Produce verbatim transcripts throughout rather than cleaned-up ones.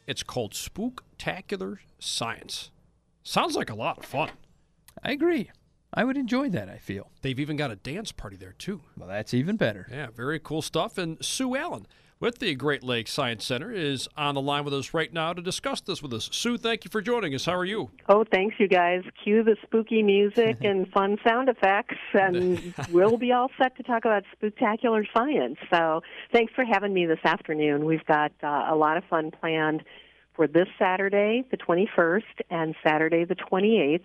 It's called Spooktacular Science. Sounds like a lot of fun. I agree. I would enjoy that, I feel. They've even got a dance party there, too. Well, that's even better. Yeah, very cool stuff. And Sue Allen with the Great Lakes Science Center is on the line with us right now to discuss this with us. Sue, thank you for joining us. How are you? Oh, thanks, you guys. Cue the spooky music and fun sound effects, and we'll be all set to talk about spooktacular science. So thanks for having me this afternoon. We've got uh, a lot of fun planned for this Saturday, the twenty-first, and Saturday, the twenty-eighth.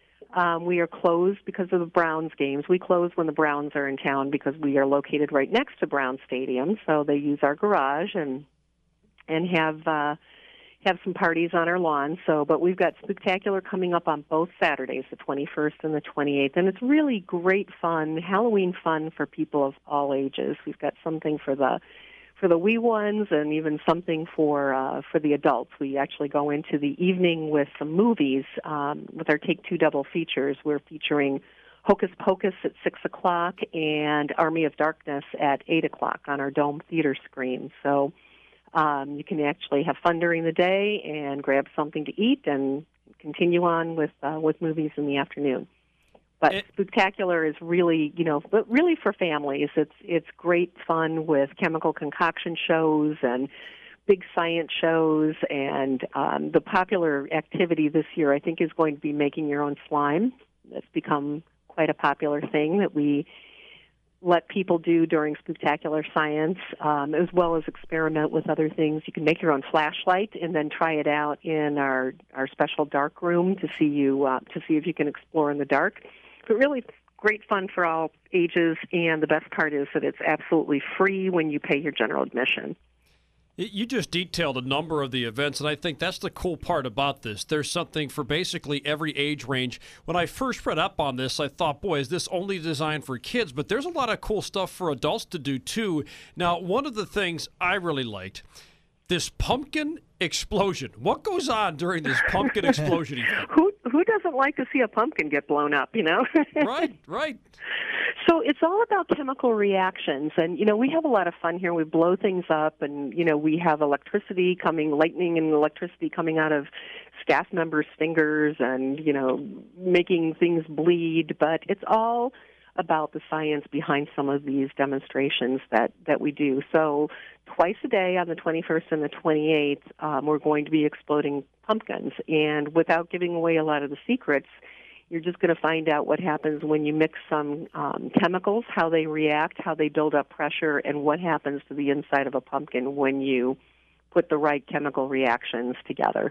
Um, we are closed because of the Browns games. We close when the Browns are in town because we are located right next to Brown Stadium. So they use our garage and and have uh, have some parties on our lawn. So, but we've got Spooktacular coming up on both Saturdays, the twenty-first and the twenty-eighth, and it's really great fun, Halloween fun for people of all ages. We've got something for the for the wee ones, and even something for uh, for the adults. We actually go into the evening with some movies um, with our Take Two double features. We're featuring Hocus Pocus at six o'clock and Army of Darkness at eight o'clock on our Dome Theater screen. So um, you can actually have fun during the day and grab something to eat and continue on with uh, with movies in the afternoon. But it, Spooktacular is really, you know, but really for families. It's it's great fun with chemical concoction shows and big science shows. And um, the popular activity this year, I think, is going to be making your own slime. That's become quite a popular thing that we let people do during Spooktacular Science, um, as well as experiment with other things. You can make your own flashlight and then try it out in our, our special dark room to see you uh, to see if you can explore in the dark. But really great fun for all ages, and the best part is that it's absolutely free when you pay your general admission. You just detailed a number of the events, and I think that's the cool part about this. There's something for basically every age range. When I first read up on this, I thought, boy, is this only designed for kids? But there's a lot of cool stuff for adults to do, too. Now, one of the things I really liked, this pumpkin explosion. What goes on during this pumpkin explosion event? Who who doesn't like to see a pumpkin get blown up, you know? Right, right. So it's all about chemical reactions, and, you know, we have a lot of fun here. We blow things up, and, you know, we have electricity coming, lightning and electricity coming out of staff members' fingers and, you know, making things bleed, but it's all about the science behind some of these demonstrations that, that we do. So twice a day on the twenty-first and the twenty-eighth, um, we're going to be exploding pumpkins. And without giving away a lot of the secrets, you're just going to find out what happens when you mix some um, chemicals, how they react, how they build up pressure, and what happens to the inside of a pumpkin when you put the right chemical reactions together.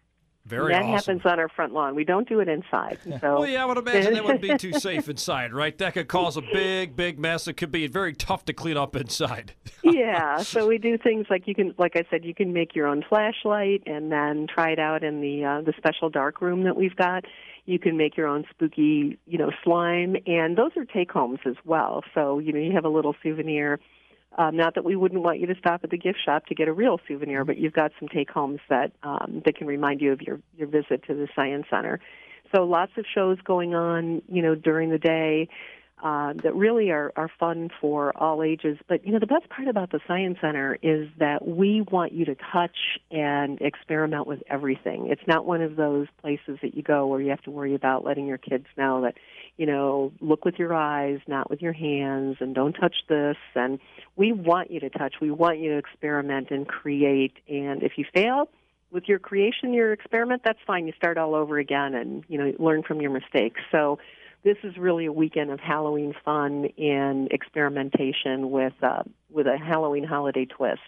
Very that awesome. happens on our front lawn. We don't do it inside. So. Well, yeah, I would imagine that wouldn't be too safe inside, right? That could cause a big, big mess. It could be very tough to clean up inside. Yeah, so we do things like you can, like I said, you can make your own flashlight and then try it out in the uh, the special dark room that we've got. You can make your own spooky, you know, slime, and those are take-homes as well. So, you know, you have a little souvenir. Um, not that we wouldn't want you to stop at the gift shop to get a real souvenir, but you've got some take-homes that um, that can remind you of your, your visit to the Science Center. So lots of shows going on, you know, during the day uh, that really are, are fun for all ages. But, you know, the best part about the Science Center is that we want you to touch and experiment with everything. It's not one of those places that you go where you have to worry about letting your kids know that, you know, look with your eyes, not with your hands, and don't touch this. And we want you to touch. We want you to experiment and create. And if you fail with your creation, your experiment, that's fine. You start all over again and, you know, learn from your mistakes. So this is really a weekend of Halloween fun and experimentation with uh, with a Halloween holiday twist.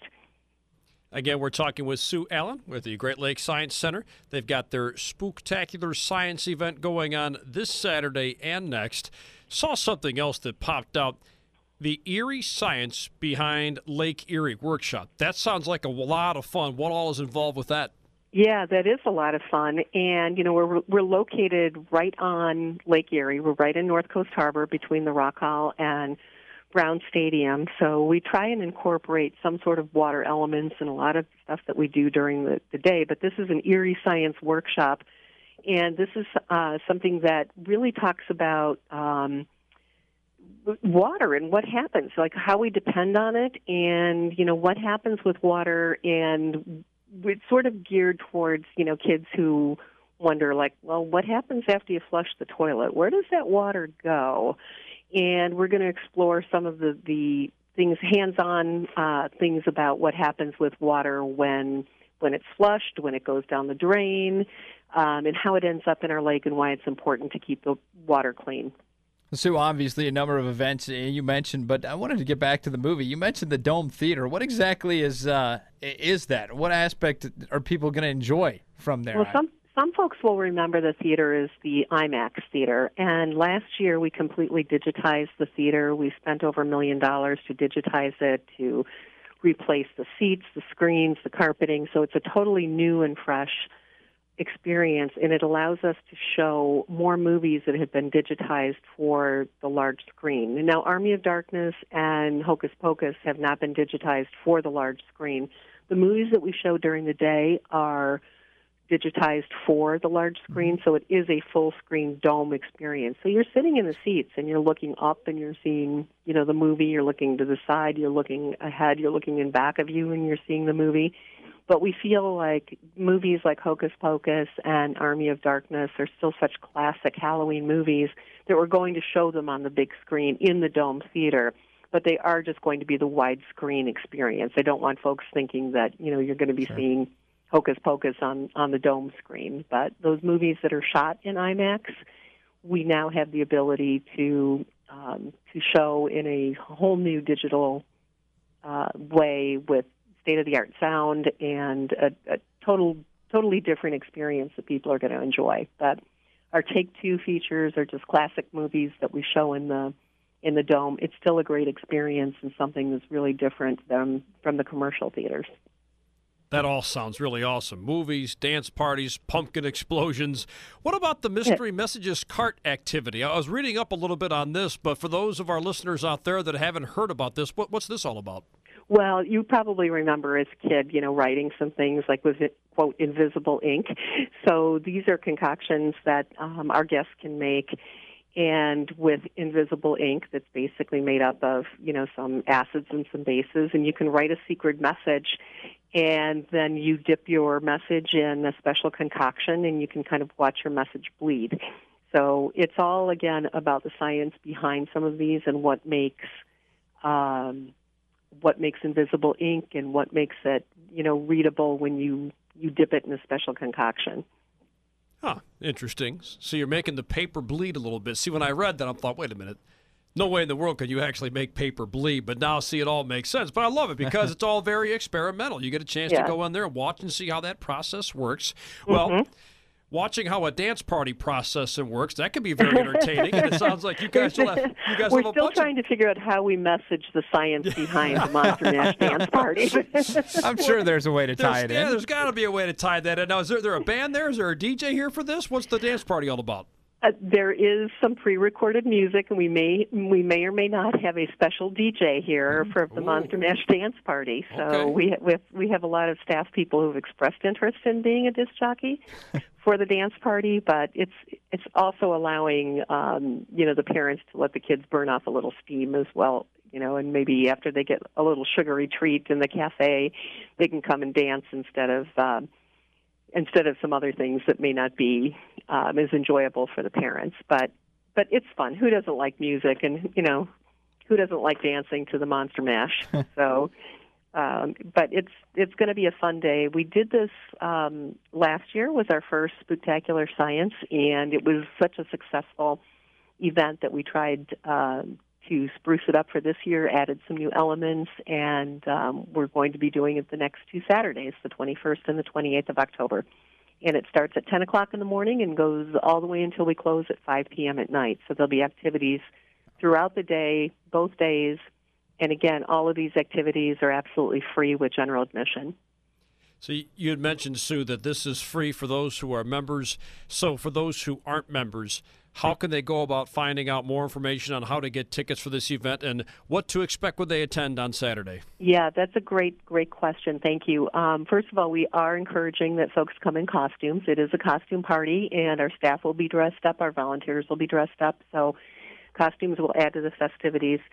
Again, we're talking with Sue Allen with the Great Lakes Science Center. They've got their Spooktacular Science event going on this Saturday and next. Saw something else that popped out. The Eerie Science Behind Lake Erie Workshop. That sounds like a lot of fun. What all is involved with that? Yeah, that is a lot of fun. And, you know, we're we're located right on Lake Erie. We're right in North Coast Harbor between the Rock Hall and Brown Stadium. So we try and incorporate some sort of water elements and a lot of stuff that we do during the, the day. But this is an Eerie Science Workshop. And this is uh, something that really talks about um, water and what happens, like how we depend on it and, you know, what happens with water and it's sort of geared towards, you know, kids who wonder, like, well, what happens after you flush the toilet? Where does that water go? And we're going to explore some of the, the things, hands-on uh, things about what happens with water when when it's flushed, when it goes down the drain, um, and how it ends up in our lake and why it's important to keep the water clean. Sue, obviously a number of events you mentioned, but I wanted to get back to the movie. You mentioned the Dome Theater. What exactly is uh, is that? What aspect are people going to enjoy from there? Well, some some folks will remember the theater as the IMAX theater, and last year we completely digitized the theater. We spent over a million dollars to digitize it, to replace the seats, the screens, the carpeting, so it's a totally new and fresh experience, and it allows us to show more movies that have been digitized for the large screen. Now, Army of Darkness and Hocus Pocus have not been digitized for the large screen. The movies that we show during the day are digitized for the large screen, so it is a full-screen dome experience. So you're sitting in the seats, and you're looking up, and you're seeing, you know, the movie. You're looking to the side. You're looking ahead. You're looking in back of you, and you're seeing the movie. But we feel like movies like Hocus Pocus and Army of Darkness are still such classic Halloween movies that we're going to show them on the big screen in the Dome Theater. But they are just going to be the widescreen experience. I don't want folks thinking that, you know, you're going to be sure. seeing Hocus Pocus on, on the Dome screen. But those movies that are shot in IMAX, we now have the ability to um, to show in a whole new digital uh, way with state-of-the-art sound and a, a total, totally different experience that people are going to enjoy. But our Take-Two features are just classic movies that we show in the in the Dome. It's still a great experience and something that's really different than from the commercial theaters. That all sounds really awesome. Movies, dance parties, pumpkin explosions. What about the Mystery Messages cart activity? I was reading up a little bit on this, but for those of our listeners out there that haven't heard about this, what, what's this all about? Well, you probably remember as a kid, you know, writing some things like with, quote, invisible ink. So these are concoctions that um, our guests can make, and with invisible ink that's basically made up of, you know, some acids and some bases, and you can write a secret message, and then you dip your message in a special concoction, and you can kind of watch your message bleed. So it's all, again, about the science behind some of these and what makes um, what makes invisible ink and what makes it, you know, readable when you, you dip it in a special concoction. Huh, interesting. So you're making the paper bleed a little bit. See, when I read that, I thought, wait a minute. No way in the world could you actually make paper bleed, but now see, it all makes sense. But I love it because it's all very experimental. You get a chance yeah. to go in there and watch and see how that process works. Well, mm-hmm. watching how a dance party process works, that can be very entertaining. And it sounds like you guys will have, you guys We're have a still bunch trying of... to figure out how we message the science behind the Monster Mash dance party. I'm sure there's a way to tie there's, it yeah, in. There's got to be a way to tie that in. Now, is there, there a band there? Is there a D J here for this? What's the dance party all about? Uh, there is some pre-recorded music, and we may we may or may not have a special D J here for the Ooh. Monster Mash dance party. So okay. we we have, we have a lot of staff people who've expressed interest in being a disc jockey for the dance party, but it's it's also allowing um, you know the parents to let the kids burn off a little steam as well. You know, and maybe after they get a little sugary treat in the cafe, they can come and dance instead of. Um, instead of some other things that may not be um, as enjoyable for the parents. But but it's fun. Who doesn't like music? And, you know, who doesn't like dancing to the Monster Mash? so, um, but it's it's going to be a fun day. We did this um, last year, was our first Spooktacular Science, and it was such a successful event that we tried um, to spruce it up for this year, added some new elements, and um, we're going to be doing it the next two Saturdays, the twenty-first and the twenty-eighth of October. And it starts at ten o'clock in the morning and goes all the way until we close at five p.m. at night. So there'll be activities throughout the day, both days. And again, all of these activities are absolutely free with general admission. So you had mentioned, Sue, that this is free for those who are members. So for those who aren't members, how can they go about finding out more information on how to get tickets for this event and what to expect when they attend on Saturday? Yeah, that's a great, great question. Thank you. Um, first of all, we are encouraging that folks come in costumes. It is a costume party, and our staff will be dressed up. Our volunteers will be dressed up. So costumes will add to the festivities.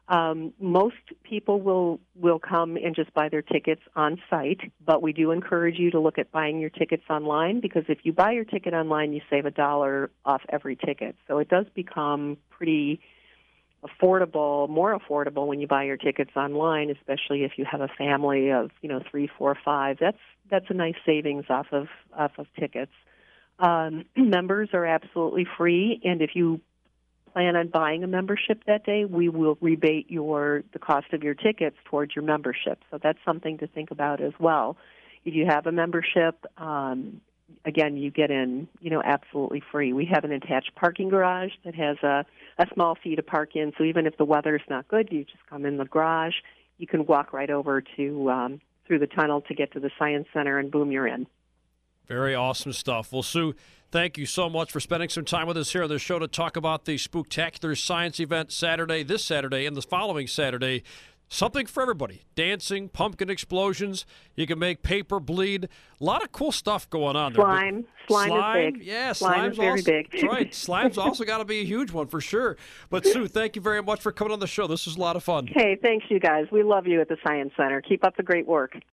Um, most people will will come and just buy their tickets on site, but we do encourage you to look at buying your tickets online, because if you buy your ticket online, you save a dollar off every ticket. So it does become pretty affordable, more affordable when you buy your tickets online, especially if you have a family of, you know, three, four, five. That's that's a nice savings off of off of tickets. Um, members are absolutely free, and if you plan on buying a membership that day, we will rebate your the cost of your tickets towards your membership. So that's something to think about as well. If you have a membership, um, again, you get in, you know, absolutely free. We have an attached parking garage that has a, a small fee to park in. So even if the weather is not good, you just come in the garage. You can walk right over to um, through the tunnel to get to the Science Center, and boom, you're in. Very awesome stuff. Well, Sue, thank you so much for spending some time with us here on the show to talk about the Spooktacular Science event Saturday, this Saturday, and the following Saturday. Something for everybody. Dancing, pumpkin explosions. You can make paper bleed. A lot of cool stuff going on there. Slime. Slime, slime is big. Yeah, slime slime's is very also, big. That's right. Slime's also got to be a huge one for sure. But, Sue, thank you very much for coming on the show. This was a lot of fun. Hey, thanks, you guys. We love you at the Science Center. Keep up the great work.